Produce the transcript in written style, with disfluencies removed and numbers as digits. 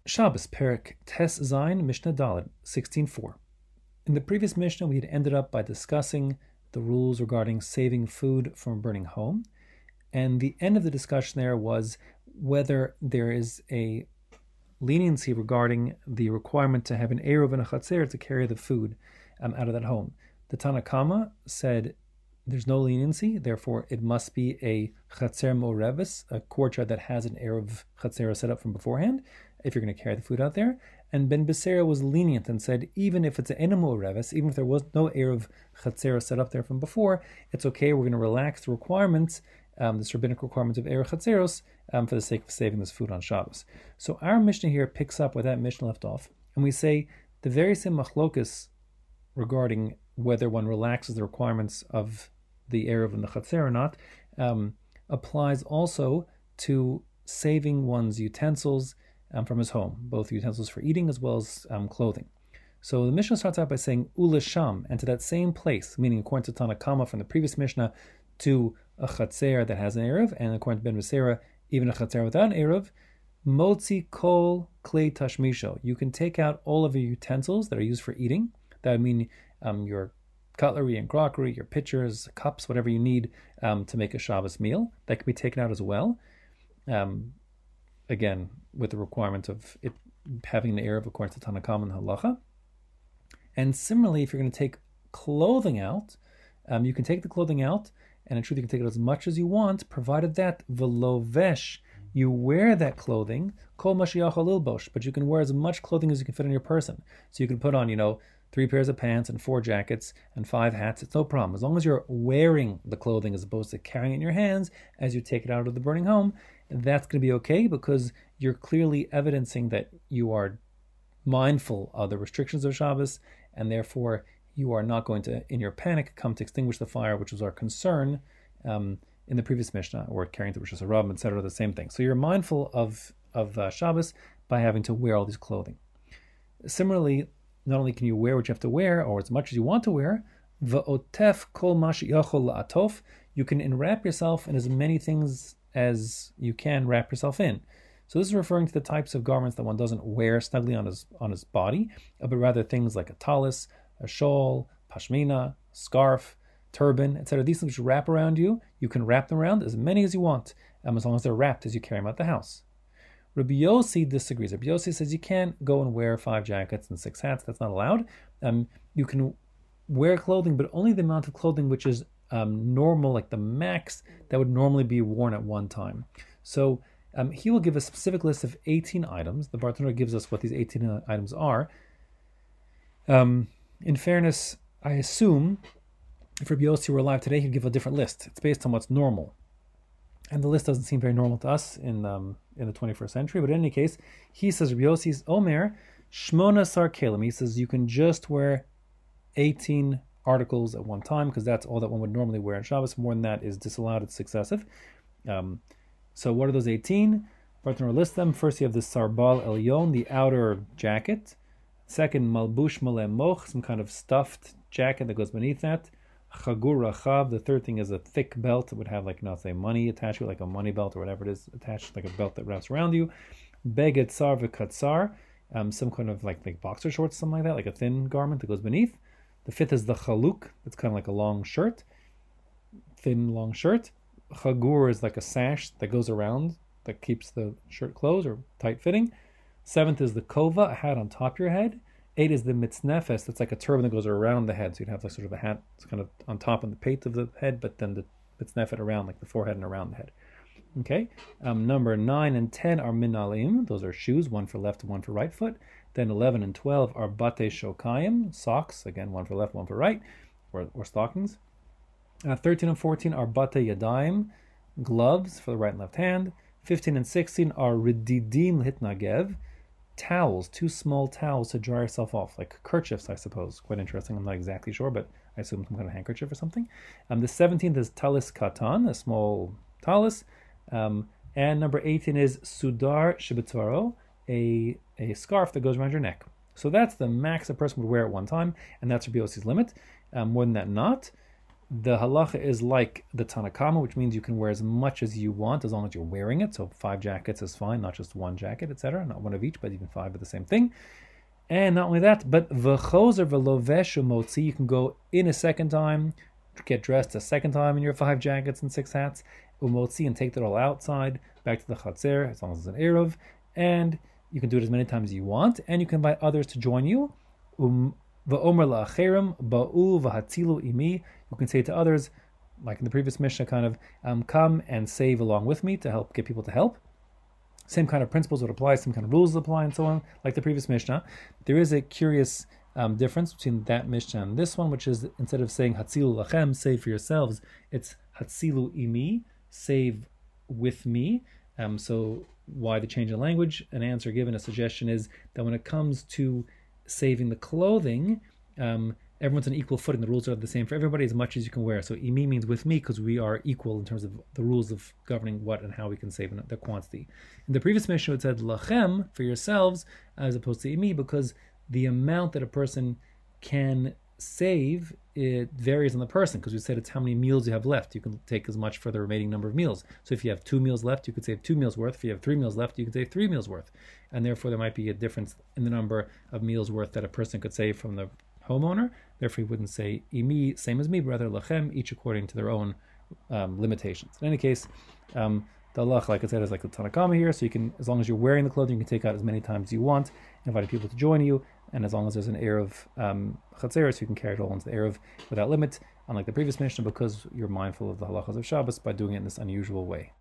Shabbos, Perek Tes Zayin, Mishnah Daled, 16:4. In the previous Mishnah, we had ended up by discussing the rules regarding saving food from burning home. And the end of the discussion there was whether there is a leniency regarding the requirement to have an eruv and a chatzer to carry the food out of that home. The Tanna Kama said there's no leniency, therefore it must be a chatzer morevis, a courtyard that has an eruv chatzer set up from beforehand, if you're going to carry the food out there. And Ben Becerra was lenient and said, even if it's an animal revis, even if there was no eruv chatzer set up there from before, it's okay, we're going to relax the requirements, this rabbinic requirement of eruv chatzeros, for the sake of saving this food on Shabbos. So our Mishnah here picks up where that Mishnah left off, and we say the very same machlokus regarding whether one relaxes the requirements of the eruv and the chatzer or not, applies also to saving one's utensils from his home, both utensils for eating as well as clothing. So the Mishnah starts out by saying ulasham, and to that same place, meaning according to Tanna Kama from the previous Mishnah, to a chatzer that has an eruv, and according to Ben Becerra, even a chatzer without an eruv, motzi kol klei tashmisho. You can take out all of your utensils that are used for eating. That would mean your cutlery and crockery, your pitchers, cups, whatever you need to make a Shabbos meal. That can be taken out as well. Again, with the requirement of it having the eruv according to Tanna Kama and Halacha. And similarly, if you're going to take clothing out, you can take the clothing out, and in truth, you can take it as much as you want, provided that velovesh, you wear that clothing, kol mashiach lilbosh, but you can wear as much clothing as you can fit on your person. So you can put on, 3 pairs of pants and 4 jackets and 5 hats. It's no problem. As long as you're wearing the clothing as opposed to carrying it in your hands as you take it out of the burning home, that's going to be okay because you're clearly evidencing that you are mindful of the restrictions of Shabbos, and therefore you are not going to, in your panic, come to extinguish the fire, which was our concern in the previous Mishnah, or carrying to Rosh Hashanah, etc., the same thing. So you're mindful of Shabbos by having to wear all these clothing. Similarly, not only can you wear what you have to wear, or as much as you want to wear, v'otef kol ma she'yachol la'atof, you can enwrap yourself in as many things as you can wrap yourself in. So this is referring to the types of garments that one doesn't wear snugly on his body, but rather things like a talis, a shawl, pashmina, scarf, turban, etc. These things which wrap around you, you can wrap them around as many as you want, as long as they're wrapped as you carry them out the house. Rabbi Yossi disagrees. Rabbi Yossi says you can't go and wear 5 jackets and 6 hats. That's not allowed. You can wear clothing, but only the amount of clothing which is normal, like the max that would normally be worn at one time. So he will give a specific list of 18 items. The Bartanura gives us what these 18 items are. In fairness, I assume if Rabbi Yossi were alive today, he'd give a different list. It's based on what's normal. And the list doesn't seem very normal to us in the 21st century. But in any case, he says, Rabbi Yossi's Omer, Shmona Sar Kelim. He says you can just wear 18 articles at one time, because that's all that one would normally wear on Shabbos. More than that is disallowed. It's excessive. So what are those 18? Bartanura lists them. First, you have the Sarbal Elyon, the outer jacket. Second, Malbush Maleh Moch, some kind of stuffed jacket that goes beneath that. Chagur Rachav, the third thing is a thick belt that would have, say money attached to it, like a money belt or whatever it is, attached like a belt that wraps around you. Beged Tsar V'Katsar, some kind of like boxer shorts, something like that, like a thin garment that goes beneath. The fifth is the Chaluk, that's kind of like a long shirt, thin long shirt. Chagur is like a sash that goes around, that keeps the shirt closed or tight fitting. Seventh is the Kova, a hat on top of your head. 8 is the mitznefes, that's like a turban that goes around the head, so you'd have like sort of a hat that's kind of on top of the pate of the head, but then the mitznefet around, like the forehead and around the head. Okay, number 9 and 10 are minalim, those are shoes, one for left and one for right foot. Then 11 and 12 are bate shokayim, socks, again one for left, one for right, or stockings. 13 and 14 are bate yadayim, gloves for the right and left hand. 15 and 16 are rididim hitnagev, towels, 2 small towels to dry yourself off, like kerchiefs, I suppose. Quite interesting. I'm not exactly sure, but I assume some kind of handkerchief or something. The 17th is talis katan, a small talis. And number 18 is sudar shibitaro, a scarf that goes around your neck. So that's the max a person would wear at one time, and that's Rabbi Yossi's limit. More than that, not. the halacha is like the Tanakama, which means you can wear as much as you want as long as you're wearing it. So 5 jackets is fine, not just one jacket, etc. Not one of each, but even 5 of the same thing. And not only that, but v'chozer v'loveshu motzi, you can go in a second time, get dressed a second time in your 5 jackets and 6 hats, umotzi, and take that all outside, back to the chatzer, as long as it's an eruv, and you can do it as many times as you want, and you can invite others to join you. V'omer la'acherim ba'u v'hatzilu imi, you can say to others, like in the previous Mishnah, kind of, come and save along with me to help get people to help. Same kind of principles would apply, same kind of rules would apply, and so on, like the previous Mishnah. There is a curious difference between that Mishnah and this one, which is instead of saying Hatzilu lachem, save for yourselves, it's Hatzilu imi, save with me. So why the change in language? An answer given, a suggestion is that when it comes to saving the clothing, everyone's on equal footing. The rules are the same for everybody as much as you can wear. So imi means with me because we are equal in terms of the rules of governing what and how we can save in the quantity. In the previous Mishnah it said lachem, for yourselves, as opposed to imi, because the amount that a person can save, it varies on the person, because we said it's how many meals you have left. You can take as much for the remaining number of meals. So if you have 2 meals left, you could save 2 meals worth. If you have 3 meals left, you could save 3 meals worth. And therefore there might be a difference in the number of meals worth that a person could save from the homeowner. Therefore, he wouldn't say imi, same as me, but rather lachem, each according to their own limitations. In any case, the halach, like I said, is like the Tanakama here. So you can, as long as you're wearing the clothing, you can take out as many times as you want, inviting people to join you, and as long as there's an eruv chatzeres, you can carry it all into the eruv without limit, unlike the previous Mishnah, because you're mindful of the halachas of Shabbos by doing it in this unusual way.